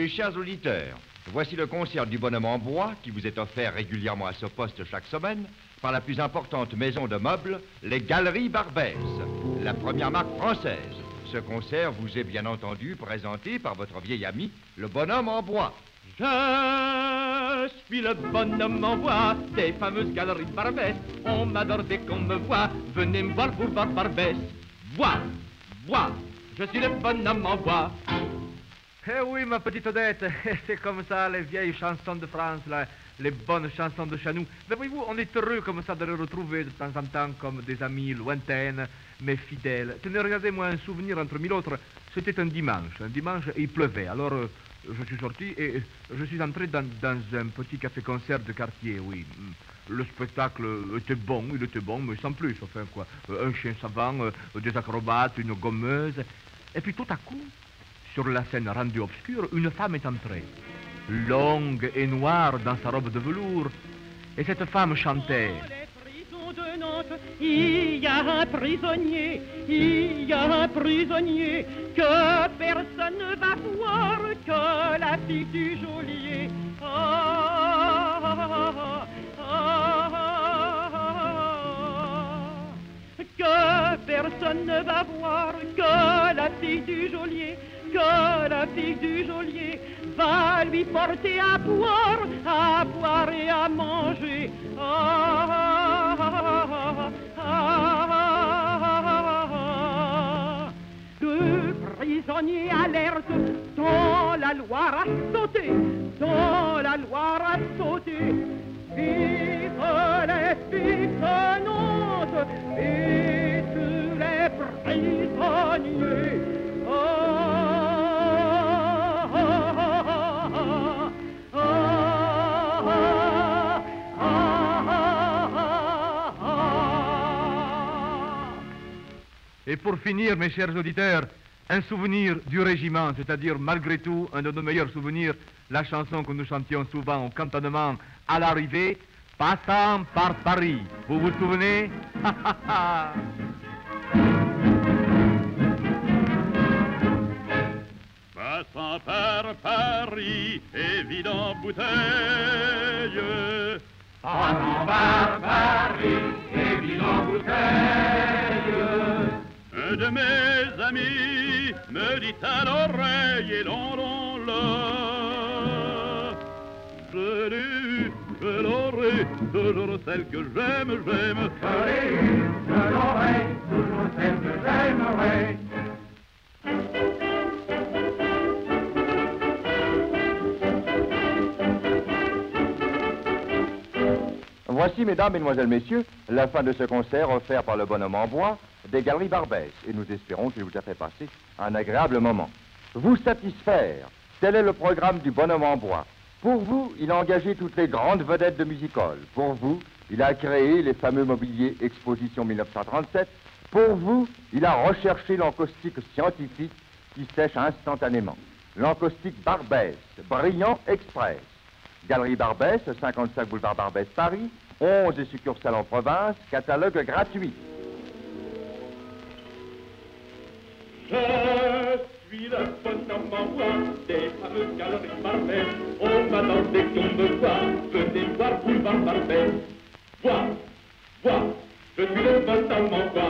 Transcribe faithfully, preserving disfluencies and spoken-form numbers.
Mes chers auditeurs, voici le concert du bonhomme en bois qui vous est offert régulièrement à ce poste chaque semaine par la plus importante maison de meubles, les Galeries Barbès, la première marque française. Ce concert vous est bien entendu présenté par votre vieil ami, le bonhomme en bois. Je suis le bonhomme en bois des fameuses Galeries Barbès. On m'adore dès qu'on me voit. Venez me voir, boulevard Barbès. Bois, bois, je suis le bonhomme en bois. Eh oui, ma petite Odette, c'est comme ça, les vieilles chansons de France, là, les bonnes chansons de chez nous. Mais voyez-vous, on est heureux comme ça de les retrouver de temps en temps comme des amis lointaines, mais fidèles. Tenez, regardez-moi un souvenir entre mille autres. C'était un dimanche, un dimanche, et il pleuvait. Alors, euh, je suis sorti et je suis entré dans, dans un petit café-concert de quartier, oui. Le spectacle était bon, il était bon, mais sans plus, enfin quoi. Un chien savant, des acrobates, une gommeuse. Et puis tout à coup, sur la scène rendue obscure, une femme est entrée, longue et noire dans sa robe de velours. Et cette femme chantait. De Nantes, il y a un prisonnier, il y a un prisonnier que personne ne va voir que la fille du geôlier. Ah, ah, ah, ah, que personne ne va voir que la fille du geôlier, que la fille du geôlier va lui porter à boire, à boire et à manger. Ah, ah, ah, ah, ah, deux prisonniers alertes dans la Loire à sauter, dans la Loire à sauter. Vive les piquenantes et tous les prisonniers. Et pour finir, mes chers auditeurs, un souvenir du régiment, c'est-à-dire malgré tout un de nos meilleurs souvenirs, la chanson que nous chantions souvent au cantonnement à l'arrivée, Passant par Paris. Vous vous souvenez? Passant par Paris et vidant bouteille. Passant par Paris et vidant bouteille. Un de mes amis me dit à l'oreille et l'on l'on l'a. Je l'ai eu, je l'aurai, toujours celle que j'aime, j'aime. Je l'ai eu, je l'aurai, toujours celle que j'aimerai. Voici, mesdames, mesdemoiselles, messieurs, la fin de ce concert offert par le bonhomme en bois des Galeries Barbès. Et nous espérons qu'il vous a fait passer un agréable moment. Vous satisfaire, tel est le programme du bonhomme en bois. Pour vous, il a engagé toutes les grandes vedettes de music-hall. Pour vous, il a créé les fameux mobiliers Exposition mille neuf cent trente-sept. Pour vous, il a recherché l'encaustique scientifique qui sèche instantanément. L'encaustique Barbès, brillant express. Galerie Barbès, cinquante-cinq boulevard Barbès, Paris, onze succursales en province, catalogue gratuit. Je suis le bonhomme en bois des fameuses Galeries Barbès. On m'attend dès qu'on me voit, venez voir boulevard Barbès. Bois, bois, je suis le bonhomme en bois.